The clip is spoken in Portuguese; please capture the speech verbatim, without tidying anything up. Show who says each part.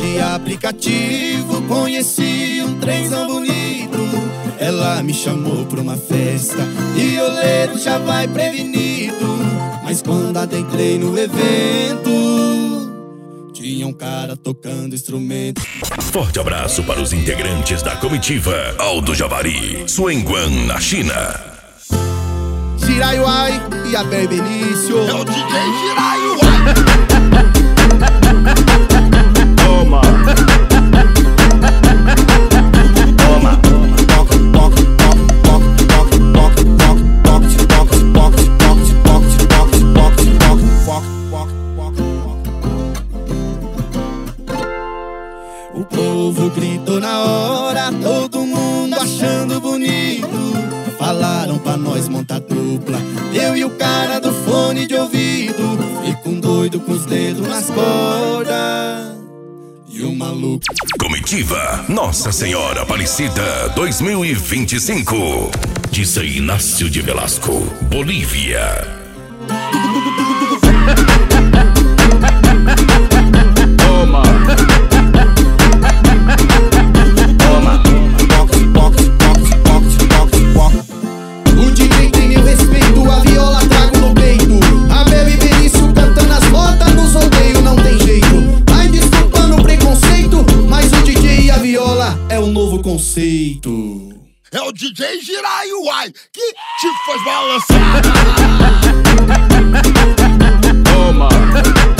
Speaker 1: de aplicativo, conheci um trenzão bonito. Ela me chamou pra uma festa, violeiro já vai prevenido. Mas quando adentrei no evento, tinha um cara tocando instrumento.
Speaker 2: Forte abraço para os integrantes da comitiva Alto Javari, Suenguan, na China.
Speaker 1: Jiraiuai e Abel Benício.
Speaker 3: É o D J Jiraiuai.
Speaker 1: Toma. Toma. Toca, toca, toca, toca, toca, toca, toca, toca, toca, toca, toca, toca, toca. O povo gritou na hora, todo mundo achando bonito. Falaram pra nós montar dupla, eu e o cara do fone de ouvido. Fico um doido com os dedos nas cordas e o maluco.
Speaker 2: Comitiva Nossa Senhora Aparecida dois mil e vinte e cinco, de San Inácio de Velasco, Bolívia.
Speaker 1: Toma. Toma. O D J tem meu respeito, a viola trago no peito. Abel e Benício cantando as notas nos rodeios, não tem jeito. Vai desculpando o preconceito, mas o D J e a viola é o novo conceito.
Speaker 3: É o D J Jiraiuai que te faz balançar.
Speaker 1: Toma.